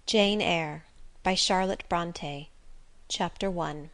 Jane Eyre by Charlotte Brontë. Chapter I.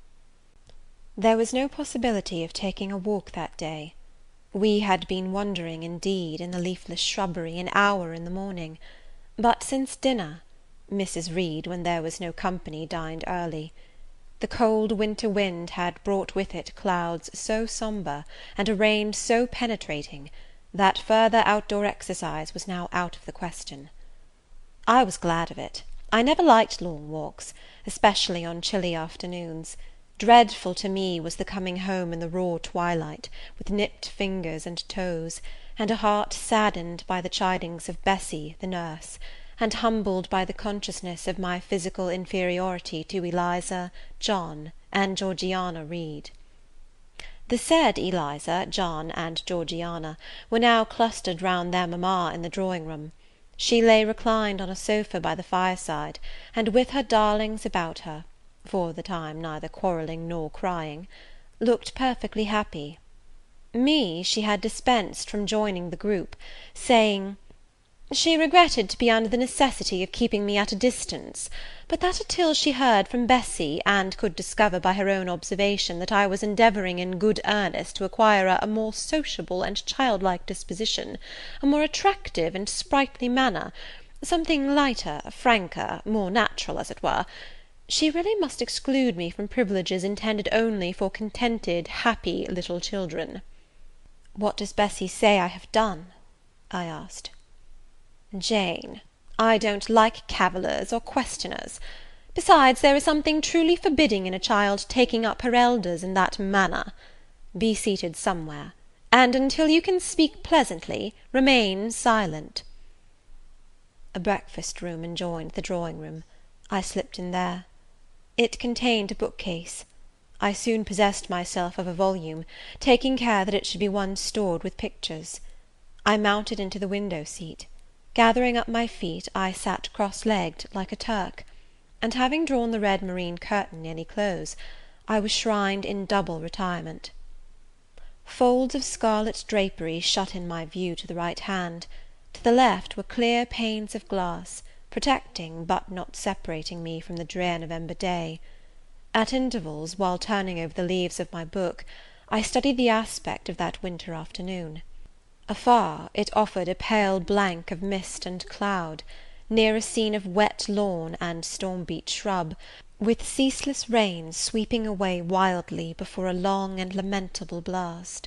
There was no possibility of taking a walk that day. We had been wandering, indeed, in the leafless shrubbery an hour in the morning; but since dinner Mrs. Reed, when there was no company, dined early. The cold winter wind had brought with it clouds so sombre, and a rain so penetrating, that further outdoor exercise was now out of the question. I was glad of it. I never liked long walks, especially on chilly afternoons. Dreadful to me was the coming home in the raw twilight, with nipped fingers and toes, and a heart saddened by the chidings of Bessie, the nurse, and humbled by the consciousness of my physical inferiority to Eliza, John, and Georgiana Reed. The said Eliza, John, and Georgiana were now clustered round their mamma in the drawing-room. She lay reclined on a sofa by the fireside, and with her darlings about her, for the time neither quarrelling nor crying, looked perfectly happy. Me she had dispensed from joining the group, saying, "She regretted to be under the necessity of keeping me at a distance, but that until she heard from Bessie, and could discover by her own observation that I was endeavouring in good earnest to acquire a more sociable and childlike disposition, a more attractive and sprightly manner, something lighter, franker, more natural, as it were, she really must exclude me from privileges intended only for contented, happy little children." "What does Bessie say I have done?" I asked. "Jane, I don't like cavillers or questioners. Besides, there is something truly forbidding in a child taking up her elders in that manner. Be seated somewhere, and until you can speak pleasantly, remain silent." A breakfast room adjoined the drawing room. I slipped in there. It contained a bookcase. I soon possessed myself of a volume, taking care that it should be one stored with pictures. I mounted into the window seat. Gathering up my feet, I sat cross-legged, like a Turk; and having drawn the red moreen curtain nearly close, I was shrined in double retirement. Folds of scarlet drapery shut in my view to the right hand; to the left were clear panes of glass, protecting, but not separating me from the drear November day. At intervals, while turning over the leaves of my book, I studied the aspect of that winter afternoon. Afar, it offered a pale blank of mist and cloud; near, a scene of wet lawn and storm-beat shrub, with ceaseless rain sweeping away wildly before a long and lamentable blast.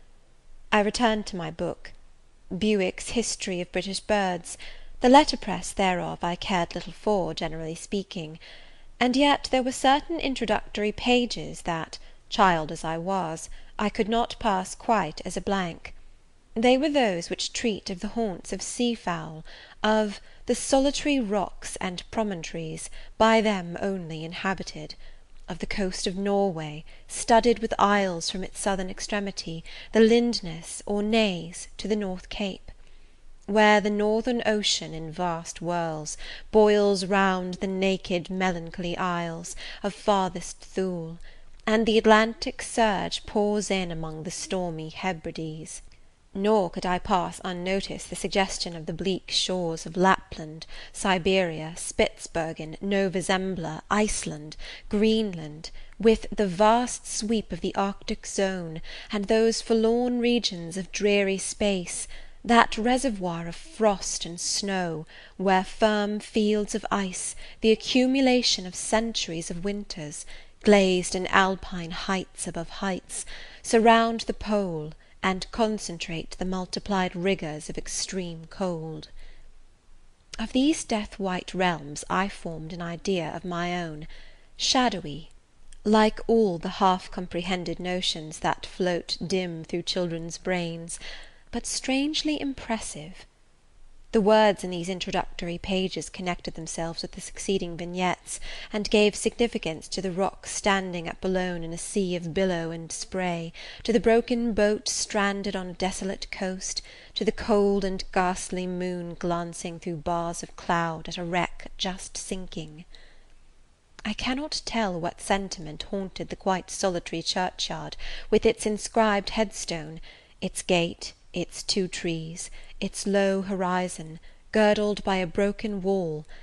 I returned to my book. Bewick's History of British Birds. The letterpress thereof I cared little for, generally speaking; and yet there were certain introductory pages that, child as I was, I could not pass quite as a blank. They were those which treat of the haunts of sea-fowl, of the solitary rocks and promontories, by them only inhabited; of the coast of Norway, studded with isles from its southern extremity, the Lindness, or Naze, to the North Cape; where the northern ocean, in vast whirls, boils round the naked melancholy isles of farthest Thule, and the Atlantic surge pours in among the stormy Hebrides. Nor could I pass unnoticed the suggestion of the bleak shores of Lapland, Siberia, Spitzbergen, Nova Zembla, Iceland, Greenland, with the vast sweep of the Arctic zone, and those forlorn regions of dreary space, that reservoir of frost and snow, where firm fields of ice, the accumulation of centuries of winters, glazed in alpine heights above heights, surround the pole, and concentrate the multiplied rigours of extreme cold. Of these death-white realms I formed an idea of my own, shadowy, like all the half-comprehended notions that float dim through children's brains, but strangely impressive. The words in these introductory pages connected themselves with the succeeding vignettes, and gave significance to the rock standing at Boulogne in a sea of billow and spray, to the broken boat stranded on a desolate coast, to the cold and ghastly moon glancing through bars of cloud at a wreck just sinking. I cannot tell what sentiment haunted the quite solitary churchyard, with its inscribed headstone, its gate, its 2 trees, its low horizon, girdled by a broken wall,